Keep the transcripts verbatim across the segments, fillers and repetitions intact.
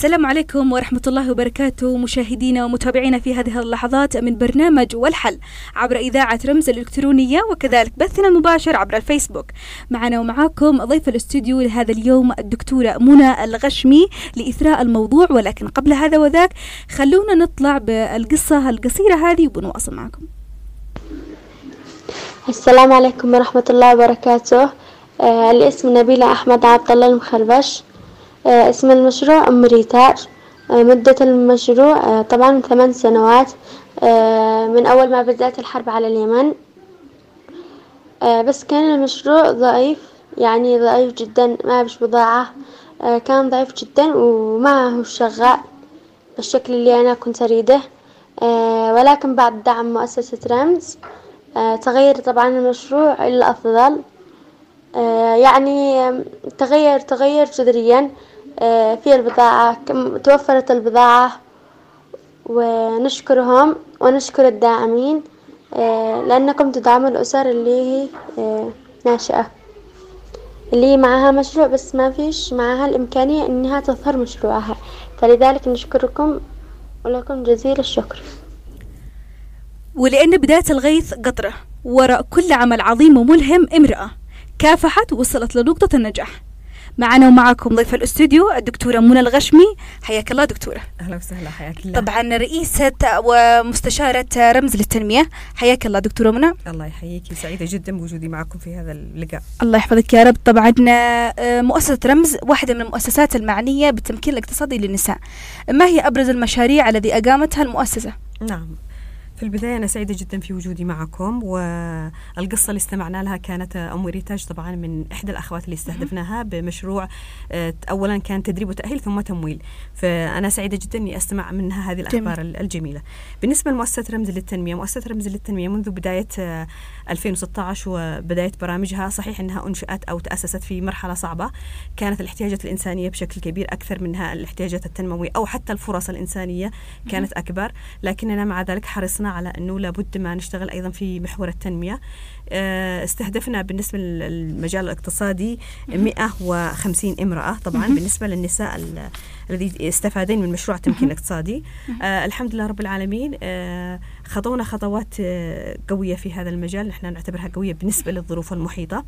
السلام عليكم ورحمة الله وبركاته مشاهدينا ومتابعينا في هذه اللحظات من برنامج والحل عبر إذاعة رمز الإلكترونية وكذلك بثنا المباشر عبر الفيسبوك. معنا ومعاكم ضيف الاستوديو لهذا اليوم الدكتورة منى الغشمي لإثراء الموضوع، ولكن قبل هذا وذاك خلونا نطلع بالقصة القصيرة هذه وبنواصل معكم. السلام عليكم ورحمة الله وبركاته. آه الاسم نبيلة أحمد عبد الله المخربش. آه اسم المشروع أم ريتاج. آه مدة المشروع آه طبعا ثمان سنوات آه من أول ما بدأت الحرب على اليمن. آه بس كان المشروع ضعيف، يعني ضعيف جدا، ما بش بضاعة. آه كان ضعيف جدا وما هو شغال بالشكل اللي أنا كنت أريده. آه ولكن بعد دعم مؤسسة رمز آه تغير طبعا المشروع إلى الأفضل. آه يعني تغير تغير جذريا آه في البضاعة، توفرت البضاعة، ونشكرهم ونشكر الداعمين آه لأنكم تدعموا الأسر اللي هي آه ناشئة، اللي معها مشروع بس ما فيش معها الإمكانية إنها تظهر مشروعها، فلذلك نشكركم ولكم جزيل الشكر. ولأن بداية الغيث قطرة، وراء كل عمل عظيم وملهم امرأة كافحت ووصلت لنقطة النجاح. معنا ومعكم ضيف الاستوديو الدكتورة منى الغشمي. حياك الله دكتورة. أهلا وسهلا. حياك الله. طبعا رئيسة ومستشارة رمز للتنمية. حياك الله دكتورة منى. الله يحييك، سعيدة جدا بوجودي معكم في هذا اللقاء. الله يحفظك يا رب. طبعا مؤسسة رمز واحدة من المؤسسات المعنية بالتمكين الاقتصادي للنساء. ما هي أبرز المشاريع التي أقامتها المؤسسة؟ نعم، في البداية أنا سعيدة جدا في وجودي معكم، والقصة اللي استمعنا لها كانت أم ريتاج طبعا من إحدى الأخوات اللي استهدفناها بمشروع أولا كان تدريب وتأهيل ثم تمويل، فأنا سعيدة جدا أني أستمع منها هذه الأخبار جميل. الجميلة. بالنسبة لمؤسسة رمز للتنمية، مؤسسة رمز للتنمية منذ بداية ألفين وستة عشر وبداية برامجها، صحيح أنها أنشأت أو تأسست في مرحلة صعبة، كانت الاحتياجات الإنسانية بشكل كبير أكثر منها الاحتياجات التنموية أو حتى الفرص الإنسانية كانت أكبر، لكننا مع ذلك حرصنا على أنه لابد ما نشتغل أيضا في محور التنمية. استهدفنا بالنسبة للمجال الاقتصادي مئة وخمسين امرأة، طبعا بالنسبة للنساء الذي استفادين من مشروع التمكين الاقتصادي. آه الحمد لله رب العالمين. آه خطونا خطوات آه قوية في هذا المجال، نحن نعتبرها قوية بالنسبة للظروف المحيطة.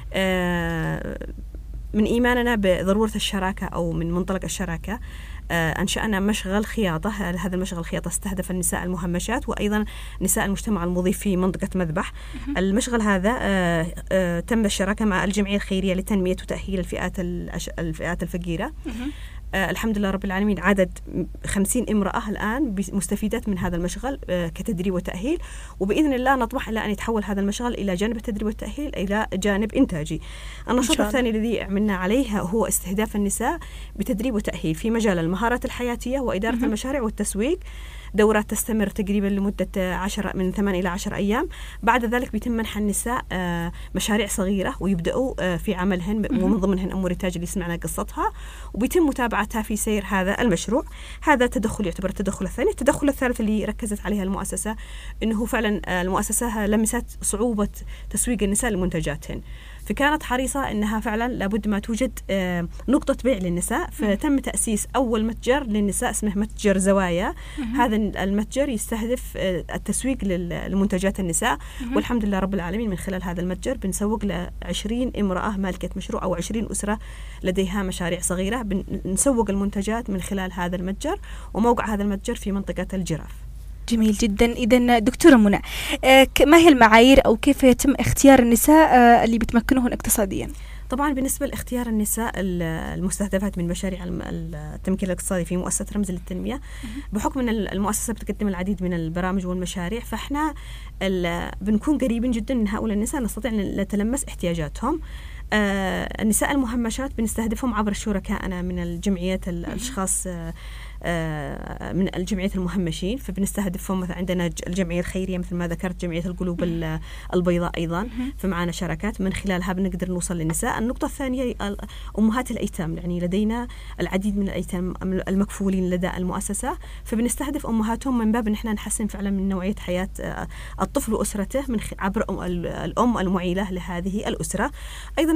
آه من إيماننا بضرورة الشراكة أو من منطلق الشراكة آه أنشأنا مشغل خياطة. هذا المشغل خياطة استهدف النساء المهمشات وأيضا نساء المجتمع المضيف في منطقة مذبح. المشغل هذا آه آه تم الشراكة مع الجمعية الخيرية لتنمية وتأهيل الفئات الفئات الفقيرة. آه الحمد لله رب العالمين، عدد خمسين امرأة الآن مستفيدات من هذا المشغل آه كتدريب وتأهيل، وبإذن الله نطمح إلى أن يتحول هذا المشغل إلى جانب التدريب والتأهيل إلى جانب إنتاجي. النشاط الثاني الذي عملنا عليه هو استهداف النساء بتدريب وتأهيل في مجال المهارات الحياتية وإدارة م- المشاريع والتسويق. دورات تستمر تقريبا لمدة عشرة من ثمان إلى عشر أيام. بعد ذلك بيتم منح النساء آه مشاريع صغيرة ويبدأوا آه في عملهن، ومن ضمنهن أم ريتاج اللي سمعنا قصتها، وبيتم متابعتها في سير هذا المشروع. هذا تدخل يعتبر التدخل الثاني. التدخل الثالث اللي ركزت عليها المؤسسة إنه فعلا آه المؤسسة لمست صعوبة تسويق النساء لمنتجاتهن، فكانت حريصة أنها فعلا لابد ما توجد آه نقطة بيع للنساء، فتم تأسيس أول متجر للنساء اسمه متجر زوايا. هذا المتجر يستهدف آه التسويق لمنتجات النساء، والحمد لله رب العالمين من خلال هذا المتجر بنسوق لعشرين امرأة مالكة مشروع أو عشرين أسرة لديها مشاريع صغيرة، بنسوق المنتجات من خلال هذا المتجر، وموقع هذا المتجر في منطقة الجراف. جميل جدا. إذن دكتورة منى، آه ما هي المعايير أو كيف يتم اختيار النساء آه اللي بتمكنهن اقتصاديا؟ طبعا بالنسبة لاختيار النساء المستهدفات من مشاريع التمكين الاقتصادي في مؤسسة رمز للتنمية، بحكم أن المؤسسة بتقدم العديد من البرامج والمشاريع، فإحنا بنكون قريبين جدا من هؤلاء النساء، نستطيع أن نتلمس احتياجاتهم. آه النساء المهمشات بنستهدفهم عبر شركائنا من الجمعيات الأشخاص آه من الجمعية المهمشين، فبنستهدفهم. مثلا عندنا الجمعية الخيرية مثل ما ذكرت، جمعية القلوب البيضاء أيضا، فمعنا شراكات من خلالها بنقدر نوصل للنساء. النقطة الثانية أمهات الأيتام، يعني لدينا العديد من الأيتام المكفولين لدى المؤسسة، فبنستهدف أمهاتهم من باب أن احنا نحسن فعلا من نوعية حياة الطفل وأسرته من عبر الأم المعيلة لهذه الأسرة. أيضا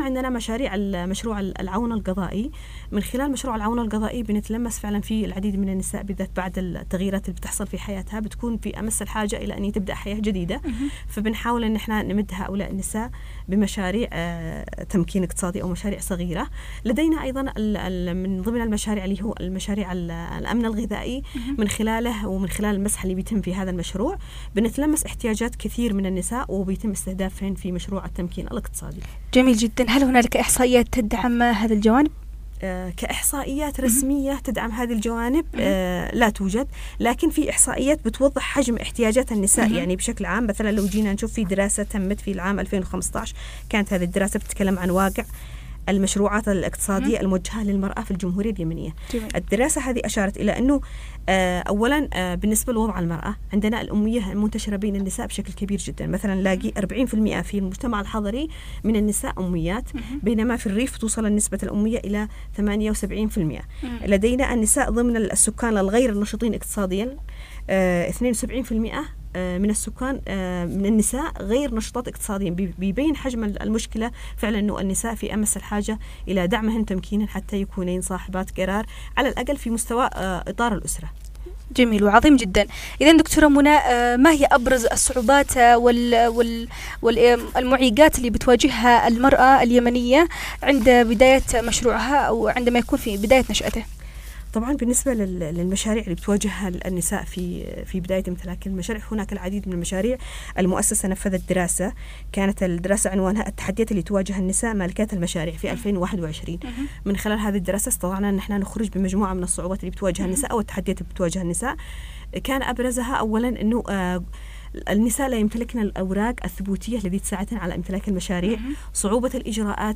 أيضا عندنا مشاريع المشروع العون القضائي. من خلال مشروع العون القضائي بنتلمس فعلا في العديد من النساء بالذات بعد التغييرات اللي بتحصل في حياتها بتكون في أمس الحاجة إلى أن تبدأ حياة جديدة. فبنحاول أن احنا نمد هؤلاء النساء بمشاريع تمكين اقتصادي أو مشاريع صغيرة. لدينا أيضا من ضمن المشاريع اللي هو المشاريع الأمن الغذائي. من خلاله ومن خلال المسح اللي بيتم في هذا المشروع بنتلمس احتياجات كثير من النساء وبيتم استهدافهن في مشروع التمكين الاقتصادي. جميل جدا. هل هنالك إحصائيات تدعم هذا الجوانب؟ آه كإحصائيات رسمية تدعم هذه الجوانب آه لا توجد، لكن في إحصائيات بتوضح حجم احتياجات النساء يعني بشكل عام. مثلا لو جينا نشوف في دراسة تمت في العام ألفين وخمسة عشر، كانت هذه الدراسة بتتكلم عن واقع المشروعات الاقتصادية الموجهة للمرأة في الجمهورية اليمنية. جميل. الدراسة هذه أشارت إلى أنه آه أولا آه بالنسبة لوضع المرأة عندنا الأمية منتشرة بين النساء بشكل كبير جدا. مثلا نلاقي أربعين بالمئة في المجتمع الحضري من النساء أميات، بينما في الريف توصل نسبة الأمية إلى ثمانية وسبعين بالمئة. لدينا النساء ضمن السكان الغير النشطين اقتصاديا آه اثنين وسبعين بالمئة من السكان من النساء غير نشطات اقتصاديا. بيبين حجم المشكلة فعلا أنه النساء في أمس الحاجة إلى دعمهن تمكينا حتى يكونين صاحبات قرار على الأقل في مستوى إطار الأسرة. جميل وعظيم جدا. إذن دكتورة منى، ما هي أبرز الصعوبات وال وال والمعيقات اللي بتواجهها المرأة اليمنية عند بداية مشروعها أو عندما يكون في بداية نشأته؟ طبعا بالنسبة للمشاريع اللي بتواجهها النساء في في بداية امتلاك المشاريع، هناك العديد من المشاريع. المؤسسة نفذت دراسة، كانت الدراسة عنوانها التحديات اللي تواجه النساء مالكات المشاريع في ألفين وواحد وعشرين. من خلال هذه الدراسة استطعنا أن احنا نخرج بمجموعة من الصعوبات اللي بتواجه النساء أو التحديات اللي بتواجه النساء. كان أبرزها أولا أنه آه النساء لا يمتلكن الأوراق الثبوتية التي تساعدهن على امتلاك المشاريع، صعوبة الإجراءات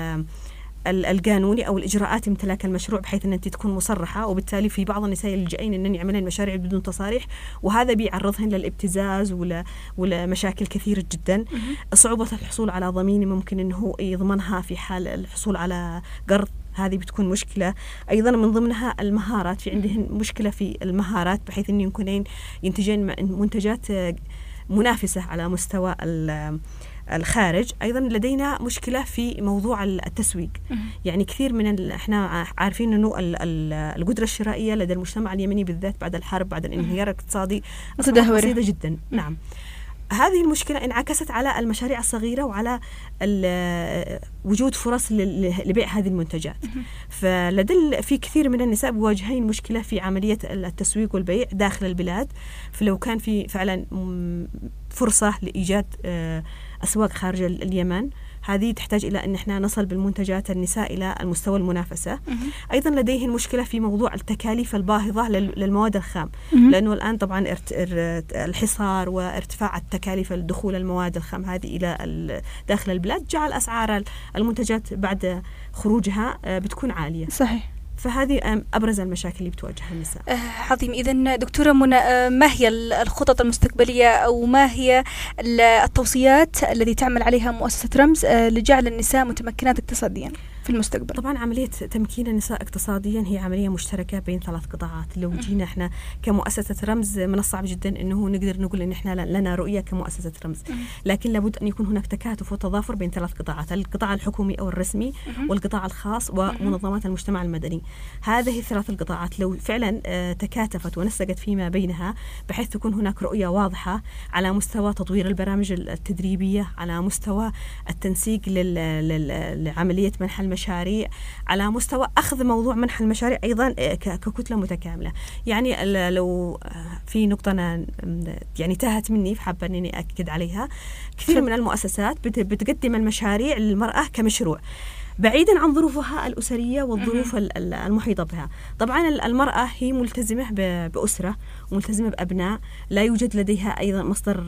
القانوني أو الإجراءات امتلاك المشروع بحيث أن أنت تكون مصرحة، وبالتالي في بعض النساء يلجئين أن يعملن مشاريع بدون تصاريح، وهذا بيعرضهن للابتزاز ولا ولا مشاكل كثيرة جدا. صعوبة الحصول على ضمين ممكن أنه يضمنها في حال الحصول على قرض، هذه بتكون مشكلة. أيضا من ضمنها المهارات، في عندهن مشكلة في المهارات بحيث أن يكونين ينتجين منتجات منافسة على مستوى الخارج. أيضا لدينا مشكلة في موضوع التسويق. يعني كثير من احنا عارفين أنه القدرة الشرائية لدى المجتمع اليمني بالذات بعد الحرب بعد الانهيار الاقتصادي بسيطة جدا. نعم، هذه المشكلة انعكست على المشاريع الصغيرة وعلى وجود فرص لبيع هذه المنتجات. فلدل في كثير من النساء بواجهين مشكلة في عملية التسويق والبيع داخل البلاد. فلو كان في فعلا فرصة لإيجاد أسواق خارج اليمن، هذه تحتاج إلى أن احنا نصل بالمنتجات النساء إلى المستوى المنافسة. أيضا لديهن مشكلة في موضوع التكاليف الباهظة للمواد الخام، لأنه الآن طبعا الحصار وارتفاع التكاليف الدخول المواد الخام هذه إلى داخل البلاد جعل أسعار المنتجات بعد خروجها بتكون عالية. صحيح. فهذه أبرز المشاكل اللي بتواجهها النساء. آه عظيم. إذن دكتورة منى، آه ما هي الخطط المستقبلية أو ما هي التوصيات التي تعمل عليها مؤسسة رمز آه لجعل النساء متمكنات اقتصاديا في المستقبل؟ طبعا عملية تمكين النساء اقتصاديا هي عملية مشتركة بين ثلاث قطاعات. لو جينا احنا كمؤسسة رمز من الصعب جدا انه نقدر نقول ان احنا لنا رؤية كمؤسسة رمز، لكن لابد ان يكون هناك تكاتف وتضافر بين ثلاث قطاعات: القطاع الحكومي او الرسمي والقطاع الخاص ومنظمات المجتمع المدني. هذه الثلاث القطاعات لو فعلا تكاتفت ونسقت فيما بينها بحيث تكون هناك رؤية واضحة على مستوى تطوير البرامج التدريبية، على مستوى التنسيق لعملية منح المشاريع، على مستوى أخذ موضوع منح المشاريع أيضا ككتلة متكاملة. يعني لو في نقطة أنا يعني تاهت مني فحابة أنني أكد عليها، كثير من المؤسسات بتقدم المشاريع للمرأة كمشروع بعيدا عن ظروفها الأسرية والظروف المحيطة بها. طبعا المرأة هي ملتزمة بأسرة وملتزمة بأبناء، لا يوجد لديها أيضا مصدر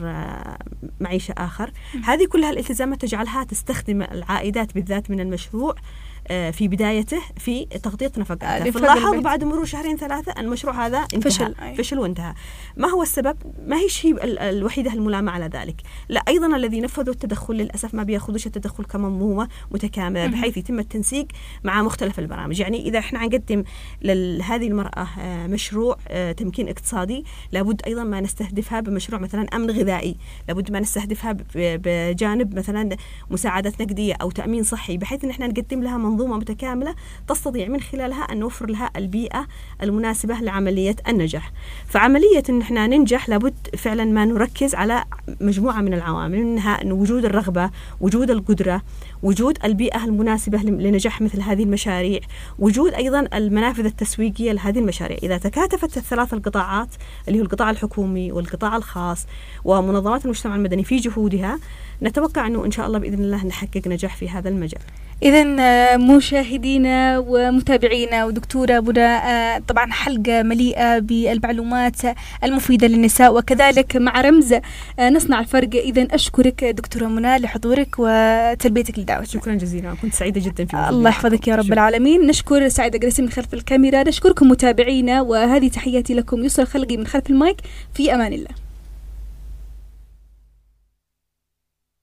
معيشة آخر. هذه كلها الالتزامات تجعلها تستخدم العائدات بالذات من المشروع في بدايته في تغطية نفقاته، فلاحظ بعد مرور شهرين ثلاثة المشروع هذا انتهى فشل, فشل وانتهى. ما هو السبب؟ ما هي الشيء الوحيدة الملامة على ذلك، لا، أيضا الذي نفذوا التدخل للأسف ما بياخذوش التدخل كمنظومة متكاملة بحيث يتم التنسيق مع مختلف البرامج. يعني إذا إحنا نقدم لهذه المرأة مشروع تمكين اقتصادي، لابد أيضا ما نستهدفها بمشروع مثلا أمن غذائي، لابد ما نستهدفها بجانب مثلا مساعدات نقدية أو تأمين صحي، بحيث إن إحنا نقدم لها منظومة متكاملة تستطيع من خلالها أن نوفر لها البيئة المناسبة لعملية النجاح. فعملية إن إحنا ننجح لابد فعلا ما نركز على مجموعة من العوامل، منها وجود الرغبة، وجود القدرة، وجود البيئة المناسبة لنجاح مثل هذه المشاريع، وجود أيضا المنافذ التسويقية لهذه المشاريع. إذا تكاتفت الثلاث القطاعات اللي هو القطاع الحكومي والقطاع الخاص ومنظمات المجتمع المدني في جهودها، نتوقع أنه إن شاء الله بإذن الله نحقق نجاح في هذا المجال. إذن مشاهدينا ومتابعينا ودكتورة بنا، طبعا حلقة مليئة بالمعلومات المفيدة للنساء وكذلك مع رمز نصنع الفرق. إذن أشكرك دكتورة منى لحضورك وتلبيتك للدعوة. شكرا جزيلا، كنت سعيدة جدا في الله يحفظك يا رب العالمين. نشكر سعيدة جلسي من خلف الكاميرا، نشكركم متابعينا، وهذه تحياتي لكم يسرى الخلقي من خلف المايك. في أمان الله.